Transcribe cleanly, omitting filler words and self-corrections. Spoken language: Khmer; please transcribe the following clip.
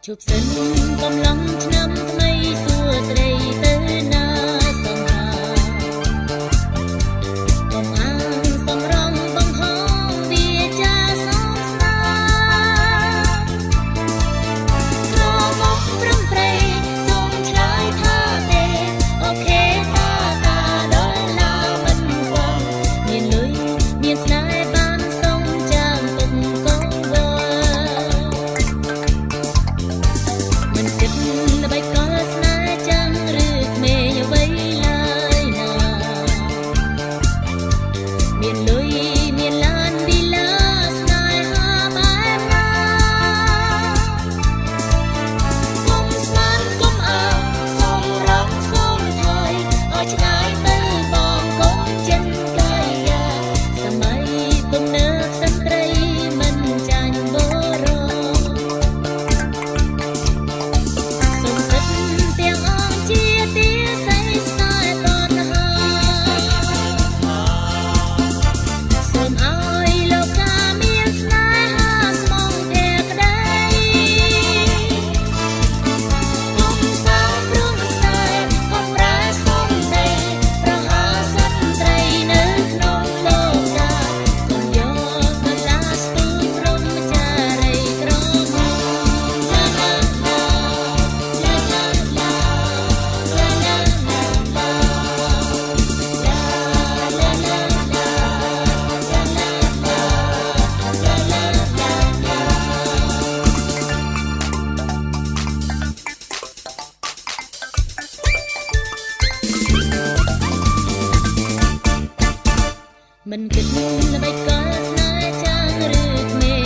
ជប់សិនកំឡុងឆ្នាំថ្មីសួស្ដីទៅណាសង្ហាកំអាងសំរងបង្ហោវាចាសងស្នាក្រមកព្រំព្រៃសូមឆ្លើយថាទេអូខេតាដល់ណាមិនគង់មានលុយមានស្នេហ៍បានសុំចាំទុកកងវល់មិនគិតល្បីកលស្នេហ៍ចាំឬក្មេងអ្វីឡើយណាមានលុយមានឡានវិឡាស្នេហាបែបណាគុំស្មានគុំអើសូមរកសូមថយឲ្យឆ្ងាយទៅបងកុំចិនកាយាសម័យទំនើបស្ត្រីមិនចាញ់បរោសូមសិតទាំងអងជាទាស័យស្នេហ៍តណ្ហាសូមឲ្យលោកកាមានស្នេហាស្មងតែក្ដីគុំសាព្រមស្នេហ៍គុំរ៉ែសុំដីប្រហាសត្រីនៅក្នុងលោកកាគុំយកមកឡាស្ទូចព្រមចារីក្រមុំឡាឡាឡាឡាឡាឡាឡាឡាឡាឡាឡាឡាឡាឡាមិនគិតល្បីកលស្នេហ៍ចាំឬក្មេង